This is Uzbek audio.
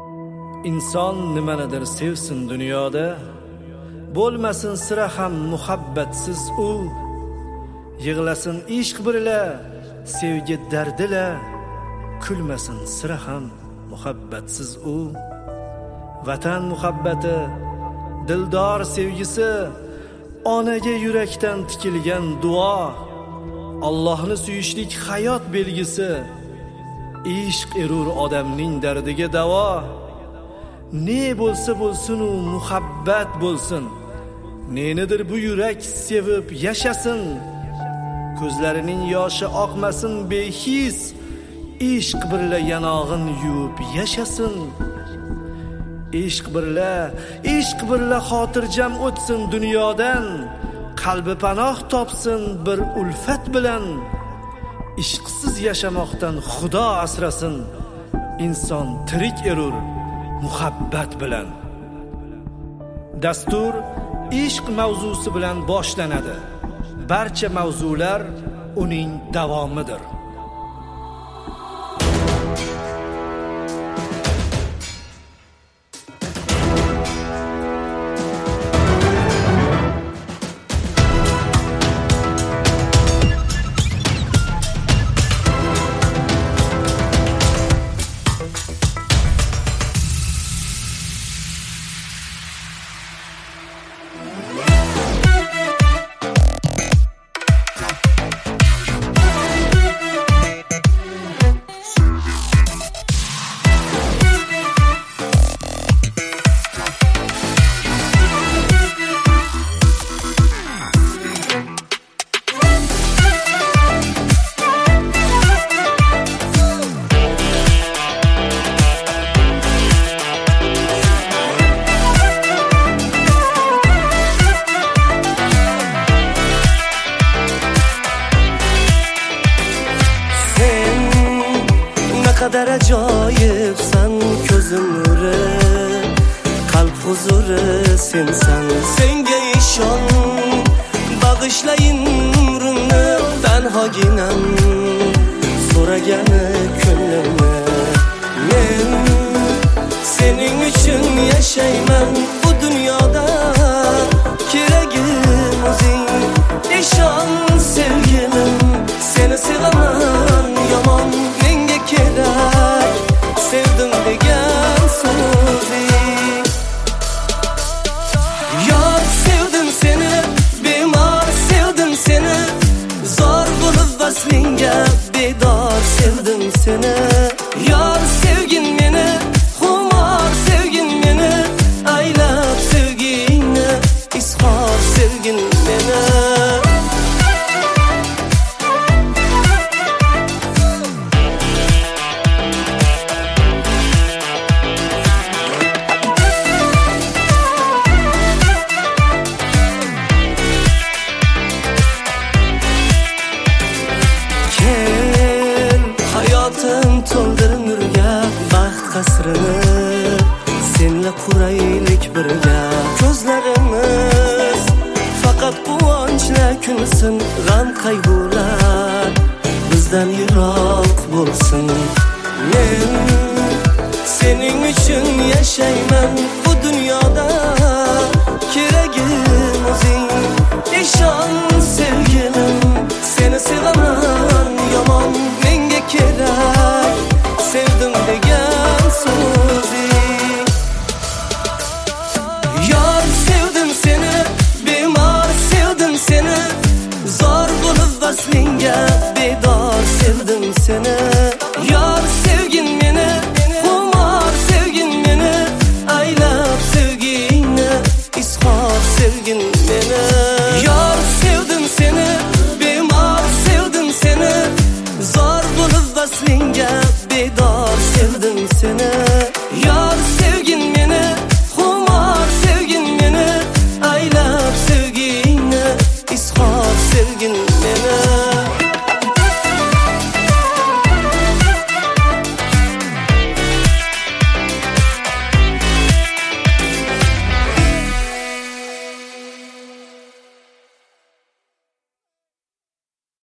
inson nimanidir sevsin dunyoda, bo'lmasin sira ham muhabbatsiz u. Yig'lasin ishq birla, sevgi dardila, kulmasin sira ham muhabbatsiz u. Vatan muhabbati, dildor sevgisi, onaga yurakdan tikilgan duo. Allohni suyishlik hayot belgisi, ishq erur odamning dardiga davo. Ne bo'lsa bo'lsin u muhabbat bo'lsin, nenidir bu yurak sevib yashasin. Ko'zlarining yoshi oqmasin behis, ishq birla yanog'in yuvib yashasin. Ishq birla xotirjam o'tsin dunyodan, qalbi panoh topsin bir ulfat bilan. Ishqsiz yashamoqdan Xudo asrasin, inson tirik erur muhabbat bilan. Dastur ishq mavzusi bilan boshlanadi. Barcha mavzular uning davomidir. Kadar ajoyibsan, ko'zim nuri, qalb huzuri sensan. Senga ishon, bag'ishlayin umrimni, tanhoginam so'ragani ko'nglimni. Men sening uchun yashayman bu dunyoda, keragim o'zing. Ishon sevgilim, seni sevaman yomon menga kerak, sevdim degan so'zi. Yor sevdim seni, bemor sevdim seni, zor bo'lib vaslingga bedor sevdim seni. Yor sevgin meni, xumor sevgin meni, aylab sevgingni, izhor sevgin meni. To'ldir nurga baxt qasrini, senla quraylik birga. Ko'zlarimiz faqat quvonchla kulsin, g'am qayg'ular bizdan yiroq bo'lsin. Men sening uchun yashayman bu dunyoda, keragim o'zing. Ishon sevgilim, seni sevaman yomon menga kerak, sevdim degan so'zi. Yor sevdim seni, bemor sevdim seni, zor bo'lib vaslingga bedor sevdim seni. Yor sevgin meni, xumor sevgin meni, aylab sevgingni, izhor sevgin meni. Yor sevdim seni, bemor sevdim seni, zor bo'lib vaslingga bedor